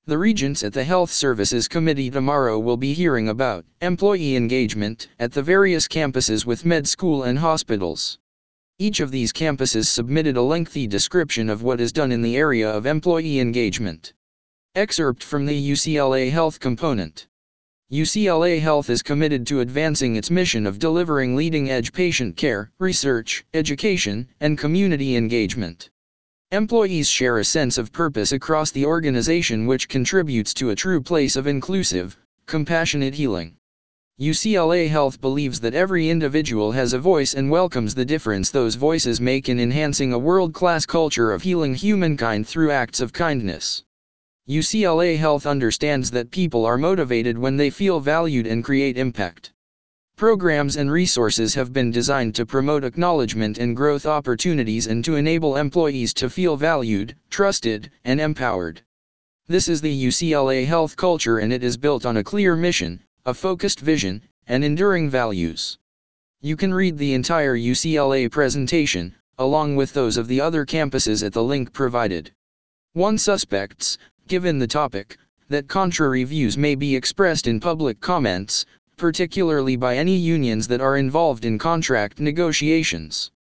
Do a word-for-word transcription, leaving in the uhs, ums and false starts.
The regents at the Health Services Committee tomorrow will be hearing about employee engagement at the various campuses with med school and hospitals. Each of these campuses submitted a lengthy description of what is done in the area of employee engagement. Excerpt from the U C L A Health component. U C L A Health is committed to advancing its mission of delivering leading-edge patient care, research, education, and community engagement. Employees share a sense of purpose across the organization which contributes to a true place of inclusive, compassionate healing. U C L A Health believes that every individual has a voice and welcomes the difference those voices make in enhancing a world-class culture of healing humankind through acts of kindness. U C L A Health understands that people are motivated when they feel valued and create impact. Programs and resources have been designed to promote acknowledgement and growth opportunities and to enable employees to feel valued, trusted, and empowered. This is the U C L A Health culture, and it is built on a clear mission, a focused vision, and enduring values. You can read the entire U C L A presentation, along with those of the other campuses at the link provided. One suspects, given the topic, that contrary views may be expressed in public comments, particularly by any unions that are involved in contract negotiations.